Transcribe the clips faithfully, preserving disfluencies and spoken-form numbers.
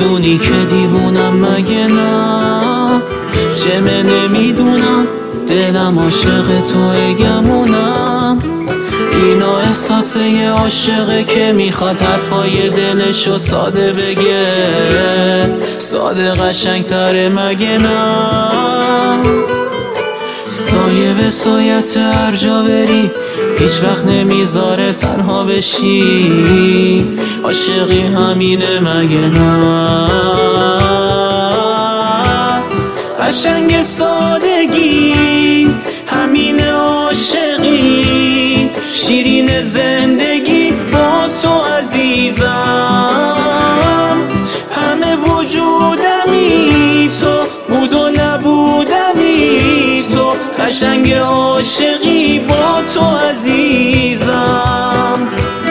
میدونی که دیوونم مگه نه؟ چه من نمیدونم دلم عاشق توه گمونم. اینا احساس یه عاشقه که میخواد حرفای دلشو ساده بگه، ساده قشنگ تره مگه نه؟ سایه به سایت هر جا بری هیچ وقت نمیذاره تنها بشی، عاشقی همینه مگه نه؟ قشنگ سادگی همینه عاشقی، شیرین زندگی با تو عزیزم. همه وجودمی تو بود و نبودمی تو، قشنگ عاشقی با تو عزیزم.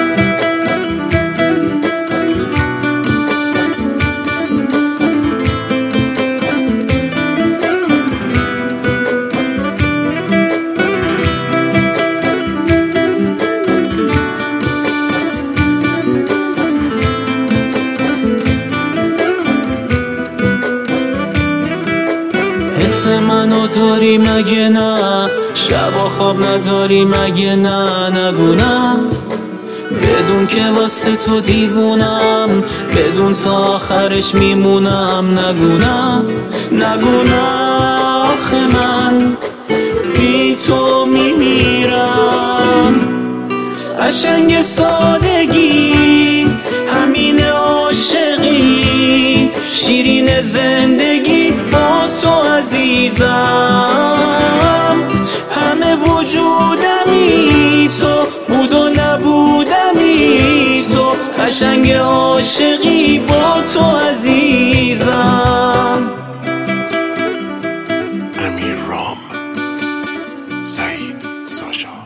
حس منو داری مگه نه؟ شبا خواب نداری مگه نه؟ نگو نه، بدون که واسه تو دیوونم، بدون تا آخرش میمونم. نگو نه، نگو نه، آخه من بی تو میمیرم. قشنگ سادگی همین عاشقی، شیرین زندگی با تو عزیزم. همه وجودمی تو بود و نبودمی تو، قشنگ عاشقی با تو عزیزم. امیر رام، سعید ساشا.